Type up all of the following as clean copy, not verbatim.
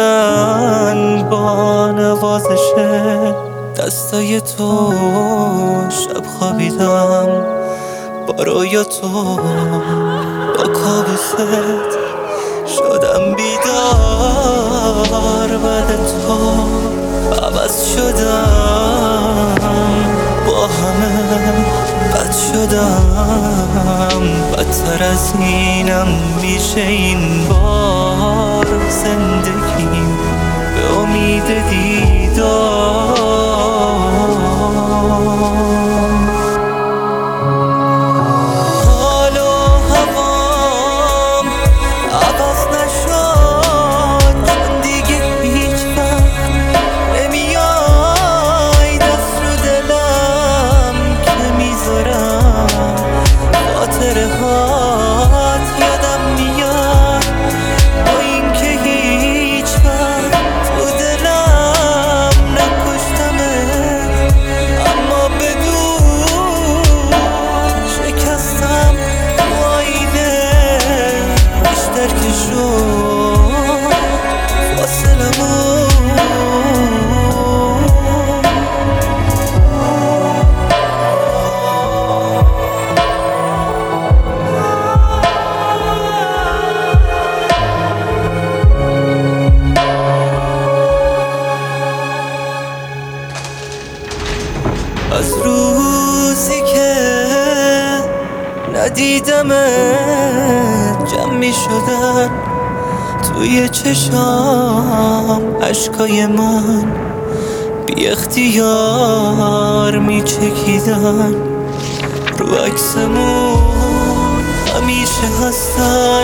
من با نوازش دستای تو شب خوابیدم با رویا تو، با کابوست شدم بیدار. بعد تو عوض شدم، با همه بد شدم، بدتر از اینم میشه این بار. زندگیم به امید دیدار، حال و هوام عوض نشد، چون دیگه هیچ وقت نمیای دست رو دلم که میذارم. خاطره هات یادم میاد با اینکه هیچ وقت تو دلم نکشتمت، اما بدون شکستم تو آینه بیشتر که شد فاصلمون. از روزی که ندیدمت جمع می شدن توی چشام اشکای من، بی اختیار می چکیدن رو عکسمون. همیشه هستن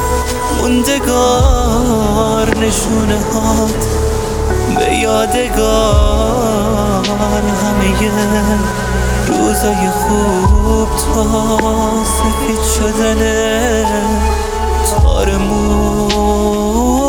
موندگار نشونه هات به یادگار، همه روزای خوب تا سفید شدن تارمون.